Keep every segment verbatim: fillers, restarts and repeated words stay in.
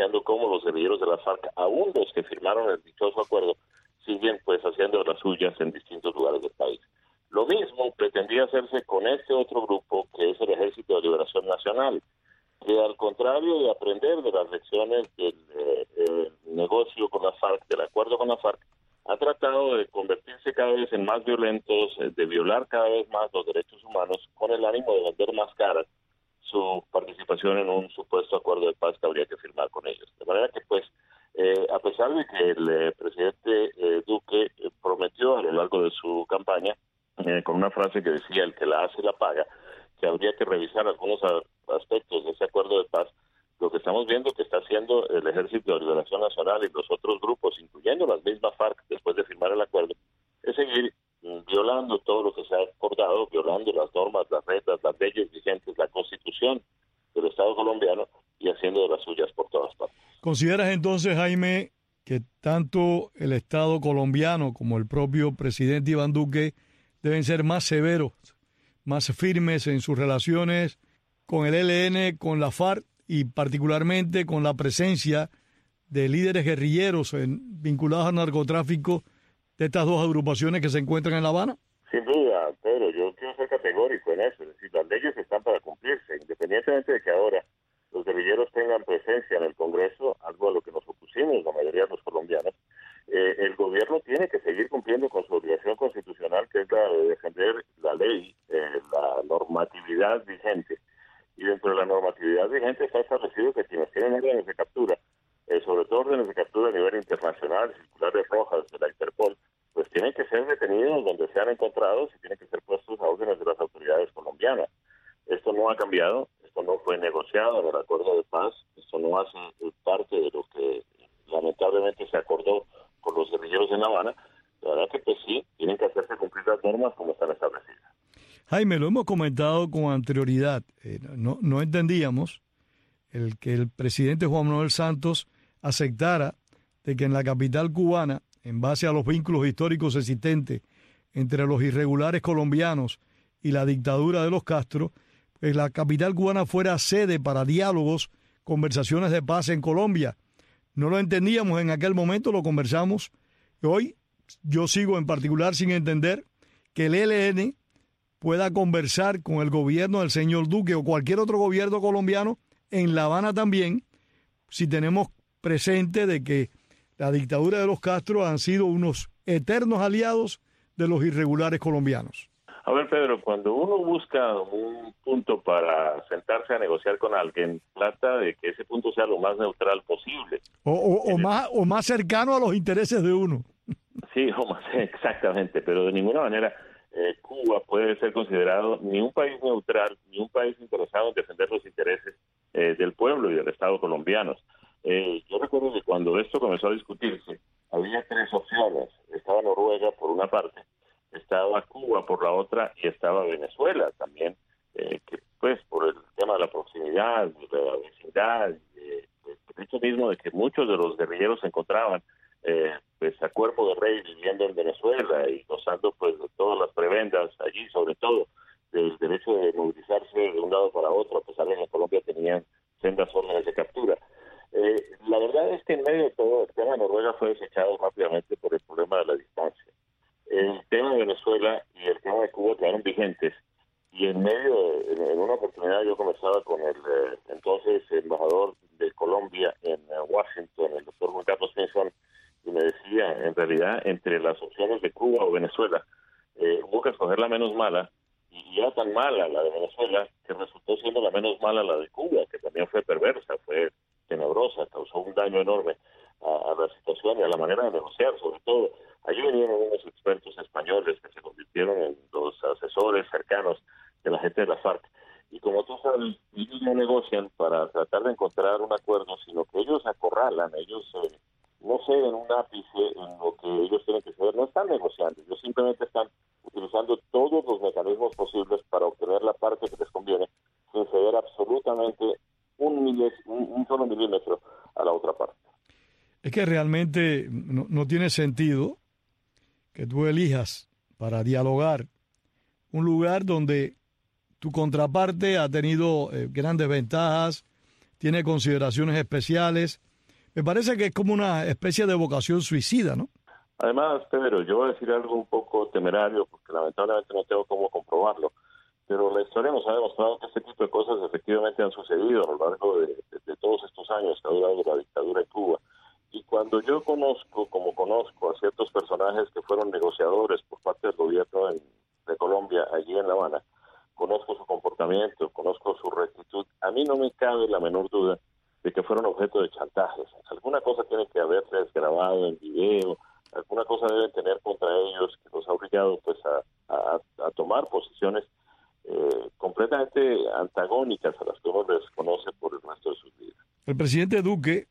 evidenciando cómo los guerrilleros de la FARC, aún los que firmaron el dichoso acuerdo, siguen pues haciendo las suyas en distintos lugares del país. Lo mismo pretendía hacerse con este otro grupo, que es el Ejército de Liberación Nacional, que al contrario de aprender de las lecciones del eh, eh, negocio con la FARC, del acuerdo con la FARC, ha tratado de convertirse cada vez en más violentos, eh, de violar cada vez más los derechos humanos, con el ánimo de vender más cara su participación en un supuesto acuerdo de paz que habría que firmar con ellos. De manera que, pues, eh, a pesar de que el eh, presidente eh, Duque eh, prometió a lo largo de su campaña, eh, con una frase que decía, el que la hace la paga, que habría que revisar algunos a, aspectos de ese acuerdo de paz, lo que estamos viendo que está haciendo el Ejército de Liberación Nacional y los otros grupos, incluyendo las mismas FARC, después de firmar el acuerdo, es seguir violando todo lo que se ha acordado, violando las normas, las reglas, las leyes vigentes, la Constitución del Estado colombiano y haciendo de las suyas por todas partes. ¿Consideras entonces, Jaime, que tanto el Estado colombiano como el propio presidente Iván Duque deben ser más severos, más firmes en sus relaciones con el E L N, con la FARC y particularmente con la presencia de líderes guerrilleros en, vinculados al narcotráfico de estas dos agrupaciones que se encuentran en La Habana? Sin duda, Pedro, yo quiero ser categórico en eso. Es decir, las leyes están para cumplirse, independientemente de que ahora los guerrilleros tengan presencia en el Congreso, algo a lo que nos opusimos la mayoría de los colombianos. Eh, el gobierno tiene que seguir cumpliendo con su obligación constitucional, que es la de defender la ley, eh, la normatividad vigente. Y dentro de la normatividad vigente está establecido que quienes tienen órdenes de captura, eh, sobre todo órdenes de captura a nivel internacional, circulares rojas de la Interpol, pues tienen que ser detenidos donde sean encontrados y tienen que ser puestos a órdenes de las autoridades colombianas. Esto no ha cambiado, esto no fue negociado en el acuerdo de paz, esto no hace parte de lo que lamentablemente se acordó con los guerrilleros en La Habana. La verdad que pues sí, tienen que hacerse cumplir las normas como están establecidas. Jaime, lo hemos comentado con anterioridad. Eh, no, no entendíamos el que el presidente Juan Manuel Santos aceptara de que en la capital cubana, en base a los vínculos históricos existentes entre los irregulares colombianos y la dictadura de los Castro, pues la capital cubana fuera sede para diálogos, conversaciones de paz en Colombia. No lo entendíamos en aquel momento, lo conversamos. Y hoy yo sigo en particular sin entender que el E L N pueda conversar con el gobierno del señor Duque o cualquier otro gobierno colombiano en La Habana también, si tenemos presente de que la dictadura de los Castro han sido unos eternos aliados de los irregulares colombianos. A ver, Pedro, cuando uno busca un punto para sentarse a negociar con alguien, trata de que ese punto sea lo más neutral posible. O, o, o, más, o más cercano a los intereses de uno. Sí, o más, exactamente, pero de ninguna manera eh, Cuba puede ser considerado ni un país neutral, ni un país interesado en defender los intereses eh, del pueblo y del Estado colombianos. Eh, yo recuerdo que cuando esto comenzó a discutirse, había tres opciones. Estaba Noruega por una parte, estaba Cuba por la otra y estaba Venezuela también, eh, que pues por el tema de la proximidad, de la vecindad, eh, el hecho mismo de que muchos de los guerrilleros se encontraban eh, pues a cuerpo de rey viviendo en Venezuela y gozando pues de todas las prebendas allí, sobre todo del derecho de movilizarse de un lado para otro, a pesar de que en Colombia tenían sendas órdenes de captura. Eh, la verdad es que en medio de todo el tema de Noruega fue desechado rápidamente por el problema de la distancia. El tema de Venezuela y el tema de Cuba quedaron vigentes y en medio, de, en, en una oportunidad yo conversaba con el eh, entonces embajador de Colombia en uh, Washington, el doctor Juan Carlos Pinzón, y me decía, en realidad, entre las opciones de Cuba o Venezuela, eh, hubo que escoger la menos mala, y era tan mala la de Venezuela que resultó siendo la menos mala la de Cuba, que también fue perversa, fue tenebrosa, causó un daño enorme a, a la situación y a la manera de negociar, sobre todo. Allí vinieron unos expertos españoles que se convirtieron en los asesores cercanos de la gente de la FARC. Y como tú sabes, ellos no negocian para tratar de encontrar un acuerdo, sino que ellos acorralan, ellos eh, no ceden un ápice en lo que ellos tienen que ceder, no están negociando, ellos simplemente están utilizando todos los mecanismos posibles para obtener la parte que les conviene, sin ceder absolutamente un, milés, un, un solo milímetro a la otra parte. Es que realmente no, no tiene sentido que tú elijas para dialogar un lugar donde tu contraparte ha tenido eh, grandes ventajas, tiene consideraciones especiales, Me parece que es como una especie de vocación suicida, ¿no? Además, Pedro, yo voy a decir algo un poco temerario, porque lamentablemente no tengo cómo comprobarlo, pero la historia nos ha demostrado que este tipo de cosas efectivamente han sucedido a lo largo de, de, de todos estos años que ha durado la dictadura en Cuba. Y cuando yo conozco, como conozco a ciertos personajes que fueron negociadores por parte del gobierno en, de Colombia allí en La Habana, conozco su comportamiento, conozco su rectitud, a mí no me cabe la menor duda de que fueron objeto de chantajes. Alguna cosa tiene que haberse grabado en video, alguna cosa deben tener contra ellos que los ha obligado pues a, a, a tomar posiciones eh, completamente antagónicas a las que uno les conoce por el resto de sus vidas. El presidente Duque,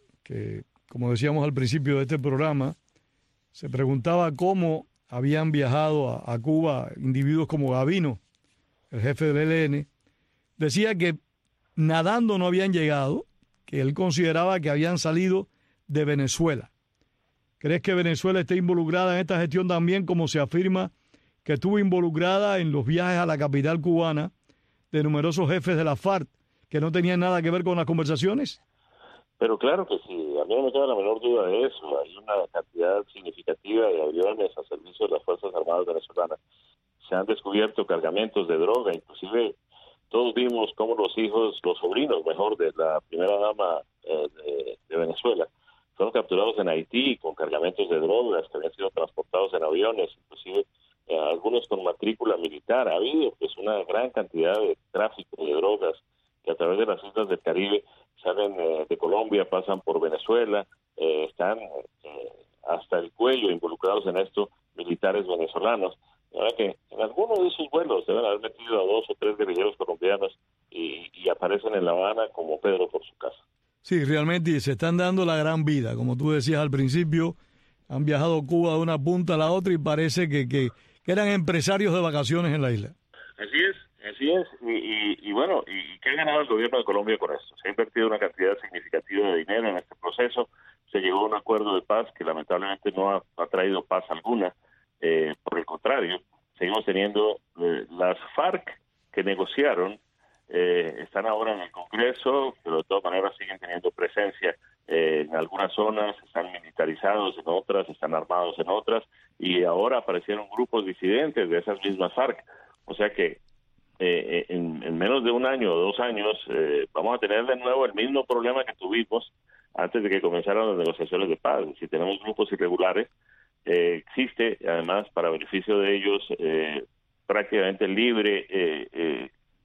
que como decíamos al principio de este programa, se preguntaba cómo habían viajado a, a Cuba individuos como Gavino, el jefe del E L N, decía que nadando no habían llegado, que él consideraba que habían salido de Venezuela. ¿Crees que Venezuela esté involucrada en esta gestión también, como se afirma que estuvo involucrada en los viajes a la capital cubana de numerosos jefes de la FARC que no tenían nada que ver con las conversaciones? Pero claro que sí, a mí no me queda la menor duda de eso. Hay una cantidad significativa de aviones a servicio de las Fuerzas Armadas venezolanas. Se han descubierto cargamentos de droga, inclusive todos vimos cómo los hijos, los sobrinos, mejor, de la primera dama eh, de, de Venezuela, fueron capturados en Haití con cargamentos de drogas que habían sido transportados en aviones, inclusive eh, algunos con matrícula militar. Ha habido pues una gran cantidad de tráfico de drogas que a través de las islas del Caribe salen eh, de Colombia, pasan por Venezuela, eh, están eh, hasta el cuello involucrados en esto militares venezolanos. La verdad que en algunos de esos vuelos deben haber metido a dos o tres guerrilleros colombianos y, y aparecen en La Habana como Pedro por su casa. Sí, realmente se están dando la gran vida. Como tú decías al principio, han viajado a Cuba de una punta a la otra y parece que, que, que eran empresarios de vacaciones en la isla. Así es, así es. Y, y, y bueno, ¿y qué ha ganado el gobierno de Colombia con esto? Se ha invertido una cantidad significativa de dinero en este proceso. Se llegó a un acuerdo de paz que lamentablemente no ha, ha traído paz alguna. Eh, por el contrario, seguimos teniendo eh, las FARC que negociaron, eh, están ahora en el Congreso, pero de todas maneras siguen teniendo presencia eh, en algunas zonas, están militarizados en otras, están armados en otras, y ahora aparecieron grupos disidentes de esas mismas FARC. O sea que eh, en, en menos de un año o dos años eh, vamos a tener de nuevo el mismo problema que tuvimos antes de que comenzaran las negociaciones de paz. Si tenemos grupos irregulares, Eh, existe además para beneficio de ellos eh, prácticamente libre eh, eh,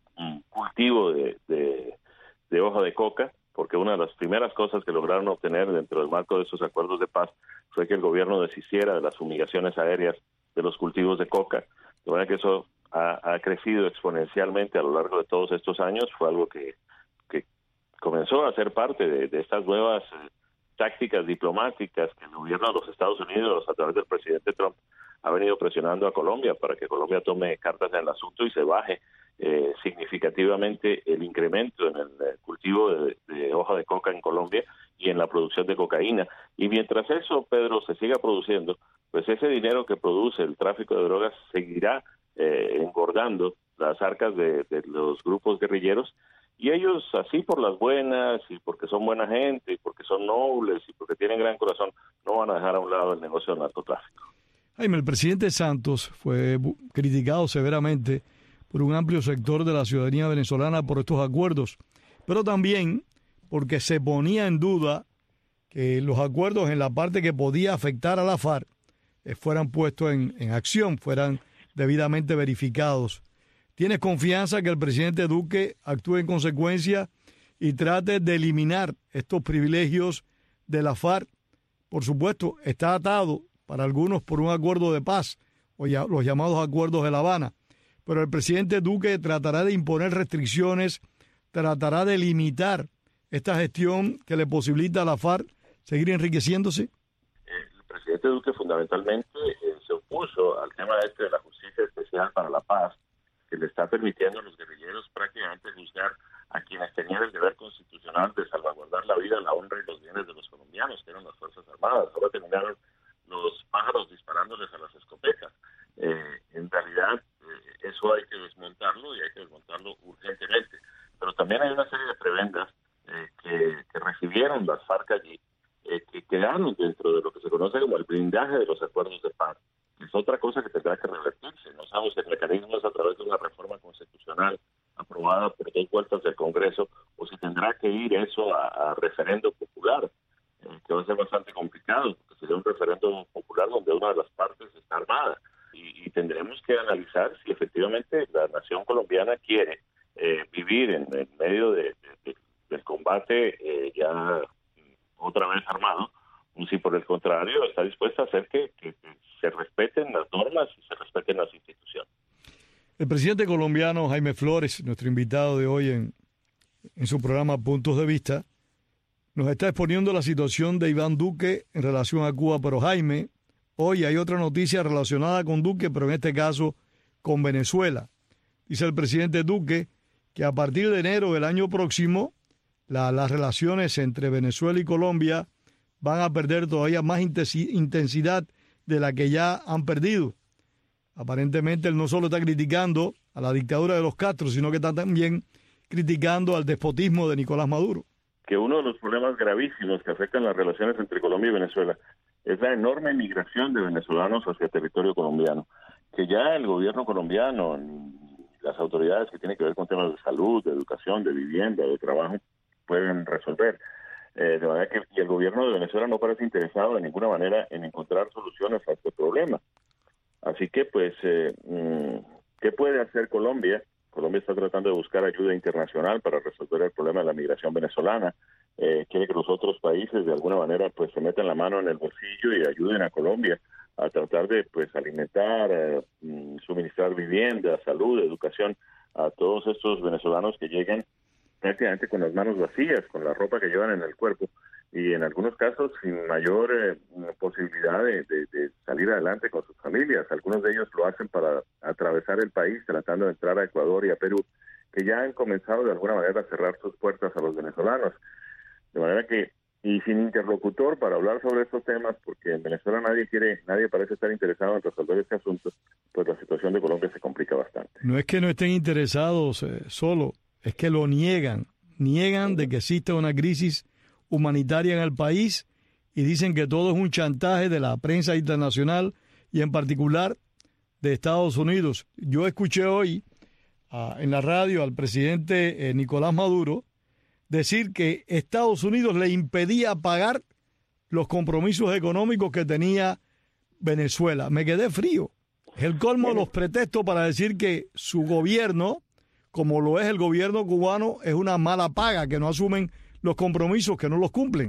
cultivo de, de, de hoja de coca, porque una de las primeras cosas que lograron obtener dentro del marco de esos acuerdos de paz fue que el gobierno deshiciera de las fumigaciones aéreas de los cultivos de coca. De manera que eso ha, ha crecido exponencialmente a lo largo de todos estos años. Fue algo que, que comenzó a ser parte de, de estas nuevas eh, tácticas diplomáticas que el gobierno de los Estados Unidos, a través del presidente Trump, ha venido presionando a Colombia para que Colombia tome cartas en el asunto y se baje eh, significativamente el incremento en el eh, cultivo de, de hoja de coca en Colombia y en la producción de cocaína. Y mientras eso, Pedro, se siga produciendo, pues ese dinero que produce el tráfico de drogas seguirá eh, engordando las arcas de, de los grupos guerrilleros. Y ellos, así por las buenas, y porque son buena gente, y porque son nobles, y porque tienen gran corazón, no van a dejar a un lado el negocio del narcotráfico. Jaime, el presidente Santos fue criticado severamente por un amplio sector de la ciudadanía venezolana por estos acuerdos, pero también porque se ponía en duda que los acuerdos en la parte que podía afectar a la FARC eh, fueran puestos en, en acción, fueran debidamente verificados. ¿Tienes confianza que el presidente Duque actúe en consecuencia y trate de eliminar estos privilegios de la FARC? Por supuesto, está atado para algunos por un acuerdo de paz, o ya, los llamados acuerdos de La Habana, pero el presidente Duque tratará de imponer restricciones, tratará de limitar esta gestión que le posibilita a la FARC seguir enriqueciéndose. El presidente Duque fundamentalmente eh, se opuso al tema este de la justicia especial para la paz, que le está permitiendo a los guerrilleros prácticamente juzgar a quienes tenían el deber constitucional de salvaguardar la vida, la honra y los bienes de los colombianos, que eran las Fuerzas Armadas. Ahora terminaron los pájaros disparándoles a las escopetas. Eh, en realidad, eh, eso hay que desmontarlo y hay que desmontarlo urgentemente. Pero también hay una serie de prebendas eh, que, que recibieron las FARC allí eh, que quedaron dentro de lo que se conoce como el blindaje de los acuerdos de paz. Es otra cosa que tendrá que revertirse. No sabemos si el mecanismo es a través de una reforma constitucional aprobada por dos vueltas del Congreso o si tendrá que ir eso a, a referendo popular, eh, que va a ser bastante complicado, porque sería un referendo popular donde una de las partes está armada. Y, y tendremos que analizar si efectivamente la nación colombiana quiere eh, vivir en, en medio de, de, de, del combate eh, ya otra vez armado, o si por el contrario está dispuesta a hacer que, que, que se respeten las normas y se respeten las instituciones. El presidente colombiano Jaime Flores, nuestro invitado de hoy en, en su programa Puntos de Vista, nos está exponiendo la situación de Iván Duque en relación a Cuba. Pero Jaime, hoy hay otra noticia relacionada con Duque, pero en este caso con Venezuela. Dice el presidente Duque que a partir de enero del año próximo, la, las relaciones entre Venezuela y Colombia van a perder todavía más intensidad de la que ya han perdido. Aparentemente él no solo está criticando a la dictadura de los Castro, sino que está también criticando al despotismo de Nicolás Maduro. Que uno de los problemas gravísimos que afectan las relaciones entre Colombia y Venezuela es la enorme migración de venezolanos hacia el territorio colombiano, que ya el gobierno colombiano, las autoridades que tienen que ver con temas de salud, de educación, de vivienda, de trabajo, pueden resolver. Eh, de manera que y el gobierno de Venezuela no parece interesado de ninguna manera en encontrar soluciones a este problema. Así que, pues, eh, ¿qué puede hacer Colombia? Colombia está tratando de buscar ayuda internacional para resolver el problema de la migración venezolana. Eh, quiere que los otros países, de alguna manera, pues, se metan la mano en el bolsillo y ayuden a Colombia a tratar de, pues, alimentar, eh, suministrar vivienda, salud, educación a todos estos venezolanos que lleguen prácticamente con las manos vacías, con la ropa que llevan en el cuerpo y en algunos casos sin mayor eh, posibilidad de, de, de salir adelante con sus familias. Algunos de ellos lo hacen para atravesar el país tratando de entrar a Ecuador y a Perú, que ya han comenzado de alguna manera a cerrar sus puertas a los venezolanos. De manera que, y sin interlocutor para hablar sobre estos temas, porque en Venezuela nadie quiere, nadie parece estar interesado en resolver este asunto, pues la situación de Colombia se complica bastante. No es que no estén interesados eh, solo, es que lo niegan, niegan de que existe una crisis humanitaria en el país y dicen que todo es un chantaje de la prensa internacional y en particular de Estados Unidos. Yo escuché hoy uh, en la radio al presidente eh, Nicolás Maduro decir que Estados Unidos le impedía pagar los compromisos económicos que tenía Venezuela. Me quedé frío. Es el colmo de los pretextos para decir que su gobierno, como lo es el gobierno cubano, es una mala paga, que no asumen los compromisos, que no los cumplen.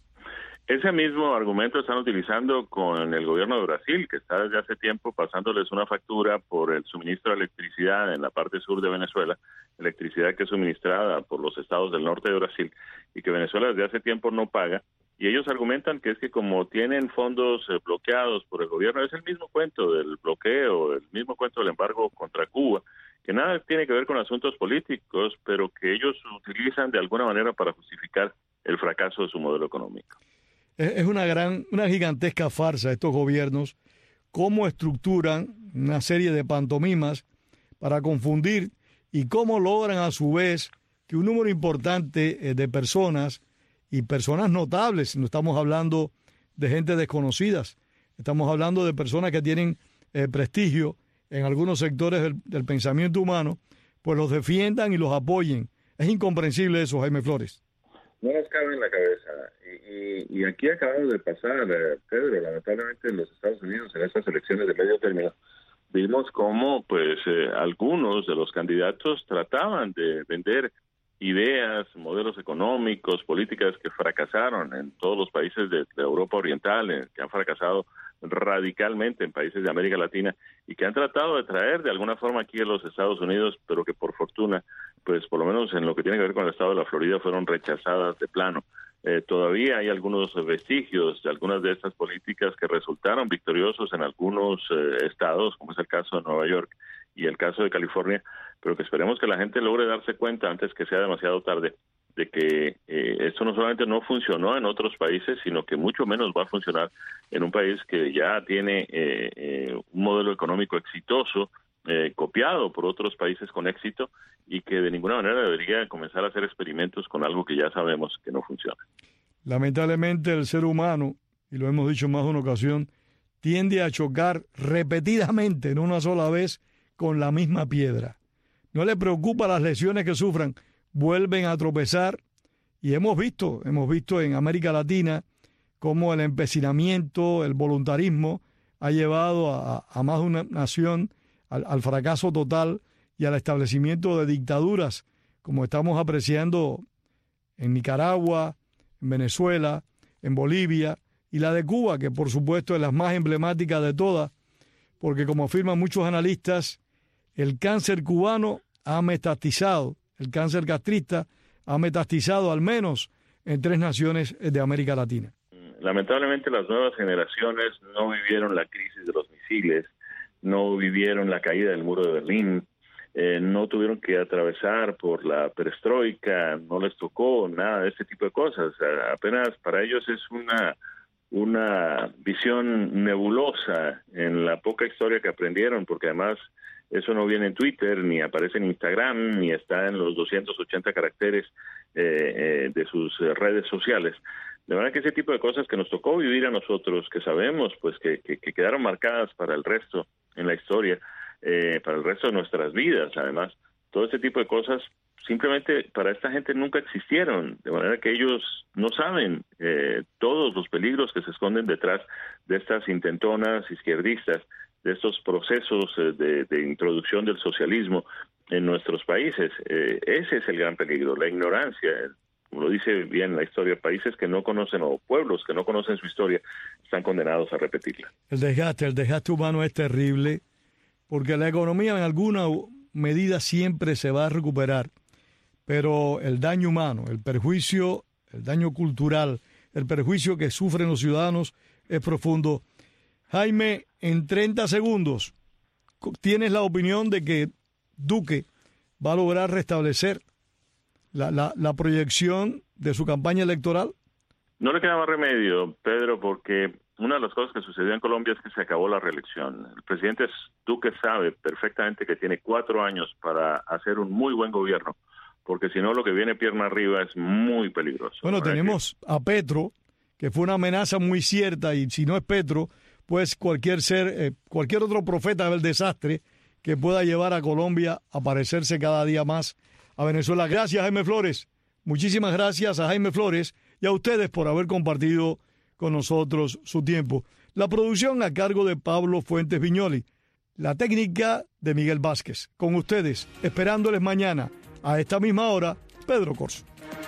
Ese mismo argumento están utilizando con el gobierno de Brasil, que está desde hace tiempo pasándoles una factura por el suministro de electricidad en la parte sur de Venezuela, electricidad que es suministrada por los estados del norte de Brasil y que Venezuela desde hace tiempo no paga. Y ellos argumentan que es que como tienen fondos eh, bloqueados por el gobierno, es el mismo cuento del bloqueo, el mismo cuento del embargo contra Cuba, que nada tiene que ver con asuntos políticos, pero que ellos utilizan de alguna manera para justificar el fracaso de su modelo económico. Es una gran, una gigantesca farsa estos gobiernos, cómo estructuran una serie de pantomimas para confundir y cómo logran a su vez que un número importante de personas y personas notables, no estamos hablando de gente desconocidas, estamos hablando de personas que tienen eh, prestigio en algunos sectores del, del pensamiento humano, pues los defiendan y los apoyen. Es incomprensible eso, Jaime Flores. No nos cabe en la cabeza. Y, y, y aquí acabamos de pasar, eh, Pedro, lamentablemente en los Estados Unidos, en estas elecciones de medio término, vimos cómo pues eh, algunos de los candidatos trataban de vender ideas, modelos económicos, políticas que fracasaron en todos los países de, de Europa Oriental, eh, que han fracasado radicalmente en países de América Latina y que han tratado de traer de alguna forma aquí a los Estados Unidos, pero que por fortuna, pues por lo menos en lo que tiene que ver con el estado de la Florida, fueron rechazadas de plano. Eh, todavía hay algunos vestigios de algunas de estas políticas que resultaron victoriosos en algunos eh, estados, como es el caso de Nueva York y el caso de California, pero que esperemos que la gente logre darse cuenta antes que sea demasiado tarde de que eh, esto no solamente no funcionó en otros países, sino que mucho menos va a funcionar en un país que ya tiene eh, eh, un modelo económico exitoso, eh, copiado por otros países con éxito, y que de ninguna manera debería comenzar a hacer experimentos con algo que ya sabemos que no funciona. Lamentablemente el ser humano, y lo hemos dicho en más de una ocasión, tiende a chocar repetidamente, no una sola vez, con la misma piedra. No le preocupa las lesiones que sufran, vuelven a tropezar. Y hemos visto, hemos visto en América Latina cómo el empecinamiento, el voluntarismo ha llevado a, a más de una nación al, al fracaso total y al establecimiento de dictaduras, como estamos apreciando en Nicaragua, en Venezuela, en Bolivia y la de Cuba, que por supuesto es la más emblemática de todas, porque como afirman muchos analistas, el cáncer cubano ha metastizado, el cáncer gastrista ha metastizado al menos en tres naciones de América Latina. Lamentablemente las nuevas generaciones no vivieron la crisis de los misiles, no vivieron la caída del muro de Berlín, eh, no tuvieron que atravesar por la perestroika, no les tocó nada de este tipo de cosas. Apenas para ellos es una, una visión nebulosa en la poca historia que aprendieron, porque además eso no viene en Twitter, ni aparece en Instagram, ni está en los doscientos ochenta caracteres eh, eh, de sus redes sociales. De manera que ese tipo de cosas que nos tocó vivir a nosotros, que sabemos pues que, que, que quedaron marcadas para el resto en la historia, eh, para el resto de nuestras vidas, además, todo este tipo de cosas simplemente para esta gente nunca existieron, de manera que ellos no saben eh, todos los peligros que se esconden detrás de estas intentonas izquierdistas, de estos procesos eh, de, de introducción del socialismo en nuestros países. Eh, ese es el gran peligro, la ignorancia. Como lo dice bien la historia, países que no conocen o pueblos que no conocen su historia están condenados a repetirla. El desgaste, el desgaste humano es terrible, porque la economía en alguna medida siempre se va a recuperar, pero el daño humano, el perjuicio, el daño cultural, el perjuicio que sufren los ciudadanos es profundo. Jaime, en treinta segundos, ¿tienes la opinión de que Duque va a lograr restablecer la, la, la proyección de su campaña electoral? No le queda más remedio, Pedro, porque una de las cosas que sucedió en Colombia es que se acabó la reelección. El presidente Duque sabe perfectamente que tiene cuatro años para hacer un muy buen gobierno, porque si no lo que viene pierna arriba es muy peligroso. Bueno, tenemos que... a Petro, que fue una amenaza muy cierta, y si no es Petro, pues cualquier ser, eh, cualquier otro profeta del desastre que pueda llevar a Colombia a parecerse cada día más a Venezuela. Gracias, Jaime Flores. Muchísimas gracias a Jaime Flores y a ustedes por haber compartido con nosotros su tiempo. La producción a cargo de Pablo Fuentes Viñoli. La técnica de Miguel Vázquez. Con ustedes, esperándoles mañana a esta misma hora, Pedro Corzo.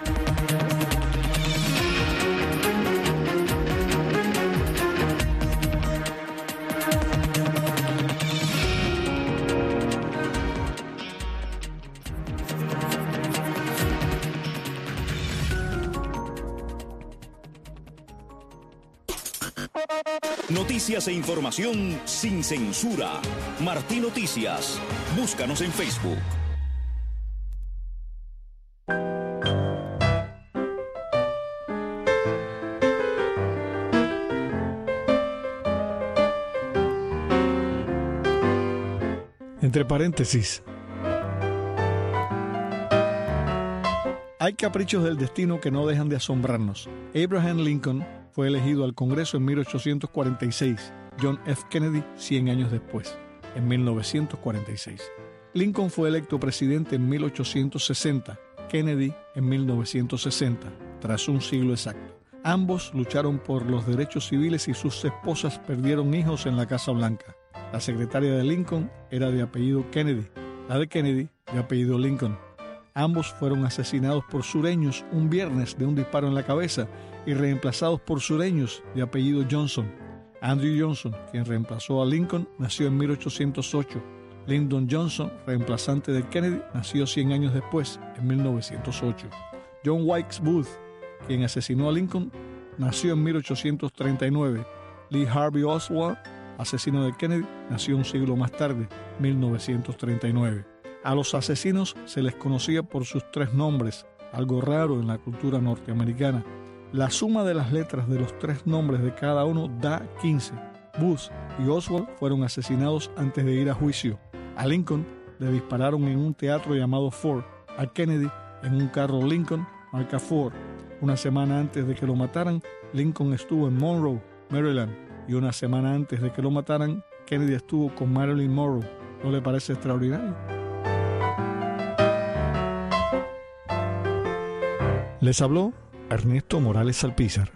Noticias e información sin censura. Martí Noticias. Búscanos en Facebook. Entre paréntesis. Hay caprichos del destino que no dejan de asombrarnos. Abraham Lincoln fue elegido al Congreso en mil ochocientos cuarenta y seis, John F. Kennedy cien años después, en mil novecientos cuarenta y seis. Lincoln fue electo presidente en mil ochocientos sesenta, Kennedy en mil novecientos sesenta, tras un siglo exacto. Ambos lucharon por los derechos civiles y sus esposas perdieron hijos en la Casa Blanca. La secretaria de Lincoln era de apellido Kennedy, la de Kennedy de apellido Lincoln. Ambos fueron asesinados por sureños un viernes de un disparo en la cabeza y reemplazados por sureños de apellido Johnson. Andrew Johnson, quien reemplazó a Lincoln, nació en mil ochocientos ocho. Lyndon Johnson, reemplazante de Kennedy, nació cien años después, en mil novecientos ocho. John Wilkes Booth, quien asesinó a Lincoln, nació en mil ochocientos treinta y nueve. Lee Harvey Oswald, asesino de Kennedy, nació un siglo más tarde, mil novecientos treinta y nueve. A los asesinos se les conocía por sus tres nombres, algo raro en la cultura norteamericana. La suma de las letras de los tres nombres de cada uno da quince. Booth y Oswald fueron asesinados antes de ir a juicio. A Lincoln le dispararon en un teatro llamado Ford. A Kennedy en un carro Lincoln marca Ford. Una semana antes de que lo mataran, Lincoln estuvo en Monroe, Maryland, y una semana antes de que lo mataran, Kennedy estuvo con Marilyn Monroe. ¿No le parece extraordinario? Les habló Ernesto Morales Alpizar.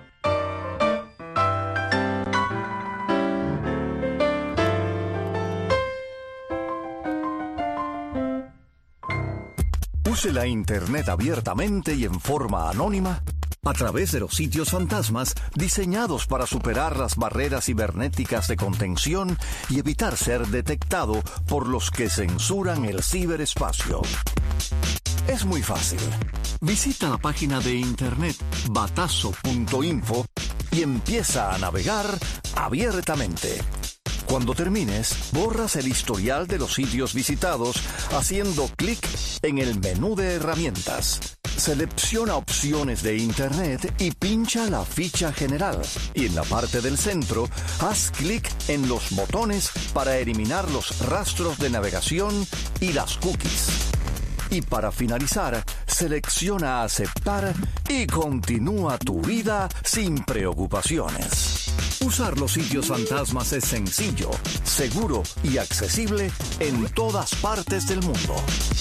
Use la Internet abiertamente y en forma anónima a través de los sitios fantasmas diseñados para superar las barreras cibernéticas de contención y evitar ser detectado por los que censuran el ciberespacio. Es muy fácil. Visita la página de internet batazo punto info y empieza a navegar abiertamente. Cuando termines, borras el historial de los sitios visitados haciendo clic en el menú de herramientas. Selecciona opciones de Internet y pincha la ficha general. Y en la parte del centro, haz clic en los botones para eliminar los rastros de navegación y las cookies. Y para finalizar, selecciona aceptar y continúa tu vida sin preocupaciones. Usar los sitios fantasmas es sencillo, seguro y accesible en todas partes del mundo.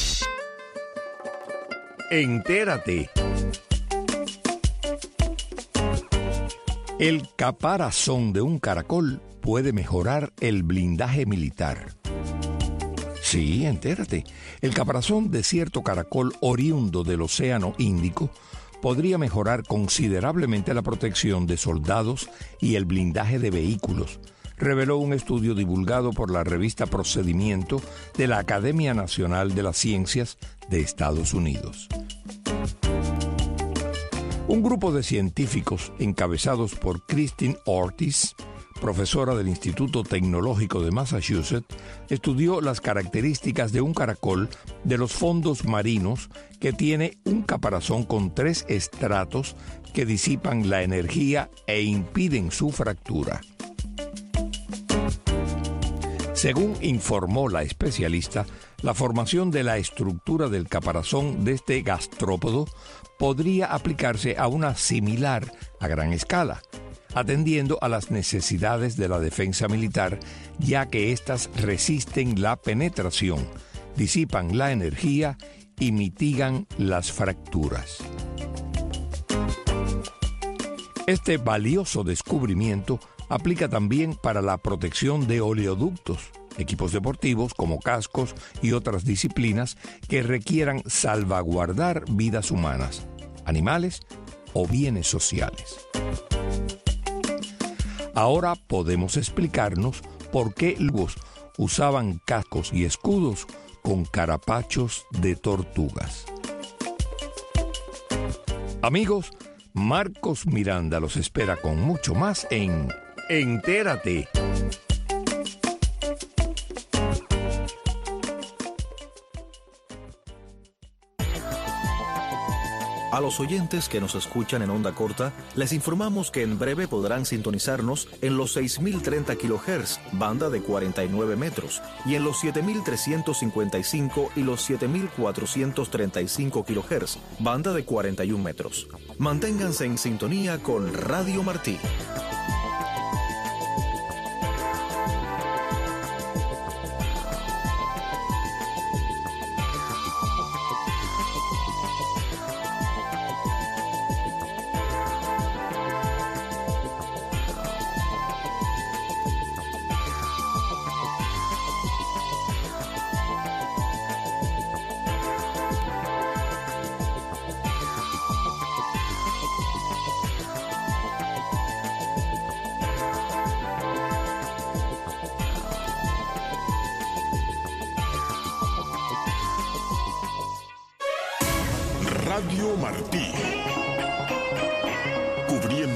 Entérate. El caparazón de un caracol puede mejorar el blindaje militar. Sí, entérate. El caparazón de cierto caracol oriundo del Océano Índico podría mejorar considerablemente la protección de soldados y el blindaje de vehículos, reveló un estudio divulgado por la revista Procedimiento de la Academia Nacional de las Ciencias de Estados Unidos. Un grupo de científicos encabezados por Christine Ortiz, profesora del Instituto Tecnológico de Massachusetts, estudió las características de un caracol de los fondos marinos que tiene un caparazón con tres estratos que disipan la energía e impiden su fractura. Según informó la especialista, la formación de la estructura del caparazón de este gastrópodo podría aplicarse a una similar a gran escala, atendiendo a las necesidades de la defensa militar, ya que éstas resisten la penetración, disipan la energía y mitigan las fracturas. Este valioso descubrimiento aplica también para la protección de oleoductos, equipos deportivos como cascos y otras disciplinas que requieran salvaguardar vidas humanas, animales o bienes sociales. Ahora podemos explicarnos por qué los usaban cascos y escudos con carapachos de tortugas. Amigos, Marcos Miranda los espera con mucho más en Entérate. A los oyentes que nos escuchan en onda corta, les informamos que en breve podrán sintonizarnos en los seis mil treinta kilohertz, banda de cuarenta y nueve metros, y en los siete mil trescientos cincuenta y cinco y los siete mil cuatrocientos treinta y cinco kilohertz, banda de cuarenta y un metros. Manténganse en sintonía con Radio Martí. Radio Martí.